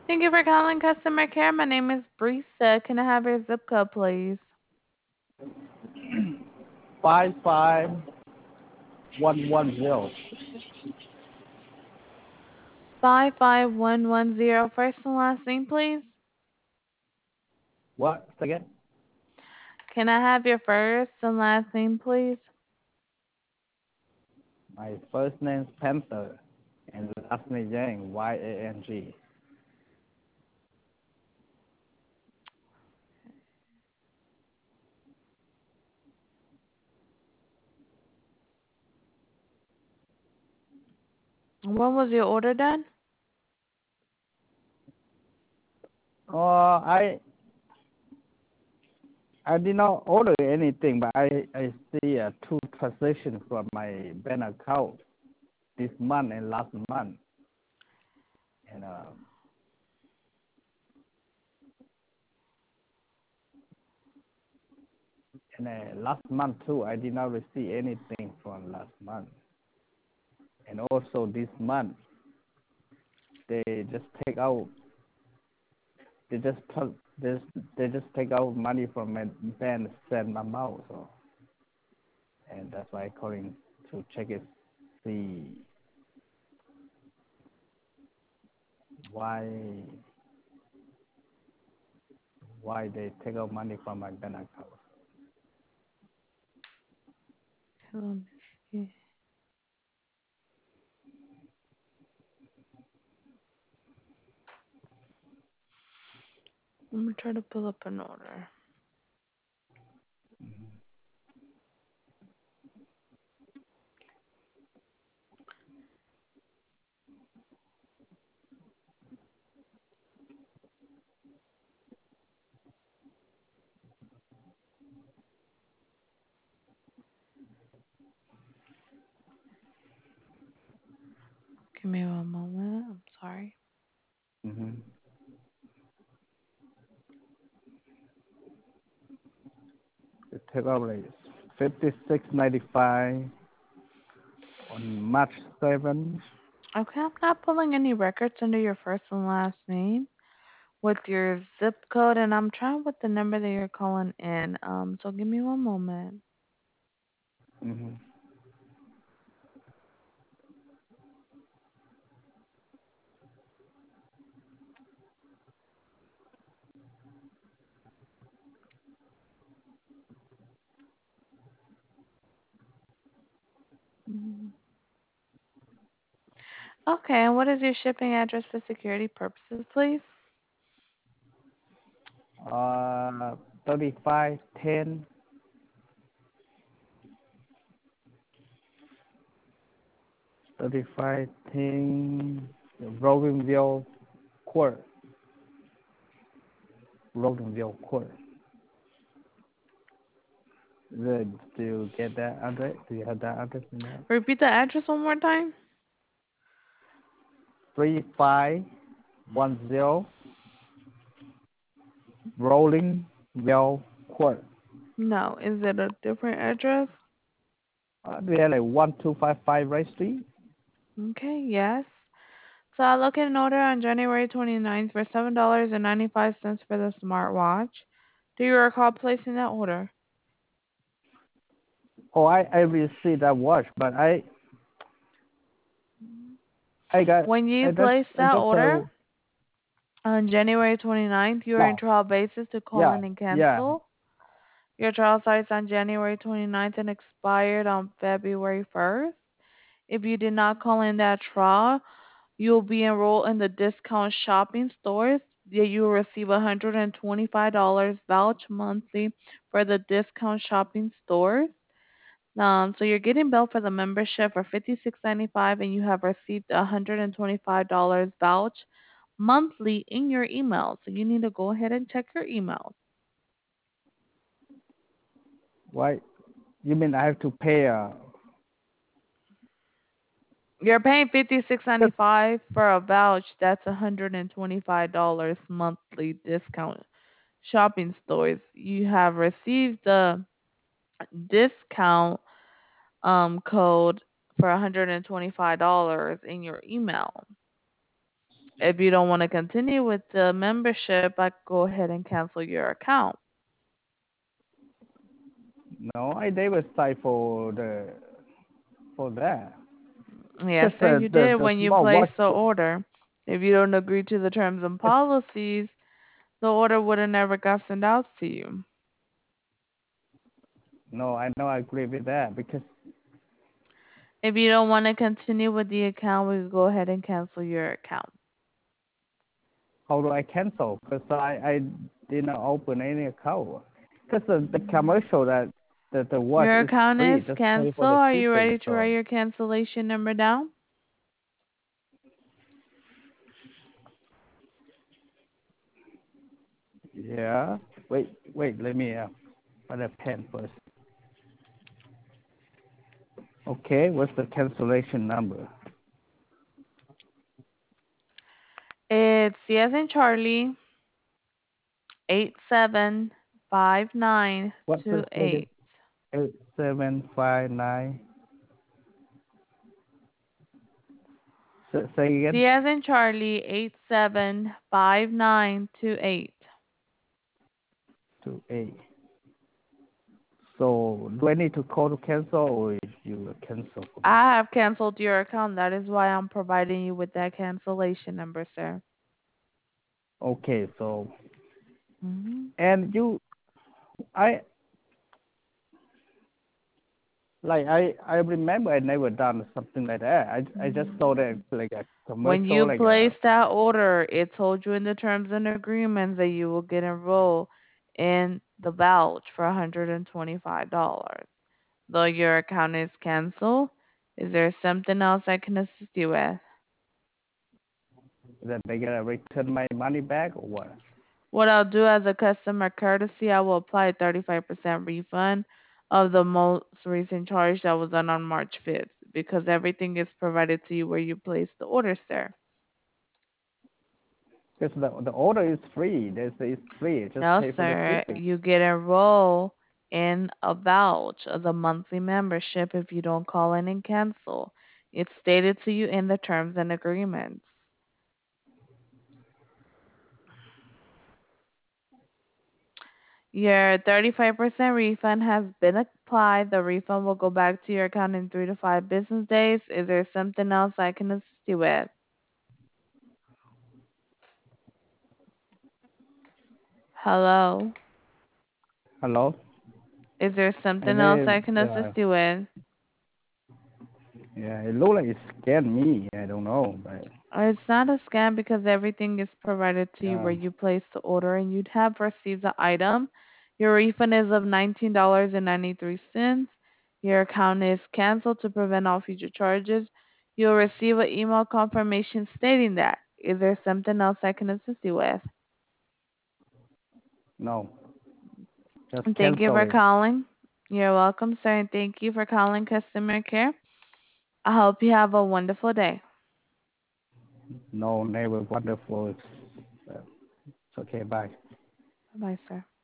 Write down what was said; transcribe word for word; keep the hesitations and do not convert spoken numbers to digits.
Thank you for calling customer care. My name is Brisa. Can I have your zip code, please? five five one one zero. Five five one one zero. First and last name, please. What? Second? Can I have your first and last name, please? My first name is Panther, and last name Yang, Y A N G. When was your order done? Uh, I I did not order anything, but I I see uh, two transactions from my bank account this month and last month, and uh, and uh, last month too. I did not receive anything from last month, and also this month they just take out they just took this they just take out money from my bank send amount, so and that's why I calling to check it, see why why they take out money from my bank account. Let me see. Let me try to pull up an order. Give me one moment. I'm sorry. Mm-hmm. They take out like fifty six ninety five on March seventh. Okay, I'm not pulling any records under your first and last name with your zip code, and I'm trying with the number that you're calling in. Um, so give me one moment. Mm-hmm. Mhm. Okay, and what is your shipping address for security purposes, please? Uh, thirty five ten thirty five ten Roganville Court. Roganville Court. The, do you get that address? Do you have that address in there? Repeat the address one more time. Three five one zero Rollingville Court. No, is it a different address? Uh, do you have like one two five five Rice Street? Okay, yes. So I look at an order on January twenty-ninth for seven dollars and ninety-five cents for the smartwatch. Do you recall placing that order? Oh, I I received that watch, but I I got When you I just place I that just order uh on January twenty-ninth, you are yeah in trial basis to call yeah in and yeah. cancel. Your trial starts on January twenty-ninth and expired on February first. If you did not call in that trial, you will be enrolled in the discount shopping stores. Yeah, you will receive a one hundred twenty-five dollars vouch monthly for the discount shopping stores. Um, so you're getting billed for the membership for fifty-six ninety-five, and you have received a one hundred twenty-five dollars vouch monthly in your email. So you need to go ahead and check your emails. Why? You mean I have to pay uh You're paying fifty-six just ninety-five for a vouch. That's one hundred twenty-five dollars monthly discount shopping stores. You have received the discount um code for one hundred twenty-five dollars in your email. If you don't want to continue with the membership, I go ahead and cancel your account. No, I never signed for the for that. Yes, Just sir, the you the, did the when you small watch. placed the order. If you don't agree to the terms and policies, the order would have never got sent out to you. No, I know I agree with that because If you don't want to continue with the account, we go ahead and cancel your account. how do I cancel? Because I I did not open any account. Because the, the commercial that that the watch Your is account free, is just pay for canceled. the Are you shipping. ready to write So your cancellation number down? yeah. Wait, wait. Let me uh, find a pen first. Okay, what's the cancellation number? It's C as in Charlie, eight seven five nine What's two the second? eight. Eight seven five nine. Say, say again. C as in Charlie, eight seven five nine two eight. Two eight. So do I need to call to cancel, or if you will cancel for me? I have canceled your account. That is why I'm providing you with that cancellation number, sir. Okay, so hmm and you, I like I I remember I never done something like that. I I just saw that like a When commercial, you like a placed that order, it told you in the terms and agreements that you will get enrolled in the vouch for one hundred twenty-five dollars. Though your account is canceled, is there something else I can assist you with? that they gonna return my money back or what? What I'll do as a customer courtesy, I will apply a thirty-five percent refund of the most recent charge that was done on March fifth because everything is provided to you where you placed the order, sir. Because the the order is free. They say it's free. Just No, pay for the sir. shipping. You get enrolled in a vouch of the monthly membership if you don't call in and cancel. It's stated to you in the terms and agreements. Your thirty-five percent refund has been applied. The refund will go back to your account in three to five business days. Is there something else I can assist you with? Hello? Hello. Is there And something else I then can uh, assist you with? yeah, it looked like it scanned me. I don't know, but It's not a scam because everything is provided to you where um, you place the order and you'd have received the item. Your refund is of nineteen dollars and ninety-three cents. Your account is canceled to prevent all future charges. You'll receive an email confirmation stating that. Is there something else I can assist you with? no, just And thank you cancel for it. calling. You're welcome, sir, and thank you for calling customer care. I hope you have a wonderful day. No, never wonderful. It's, uh, it's okay. Bye. Bye, sir.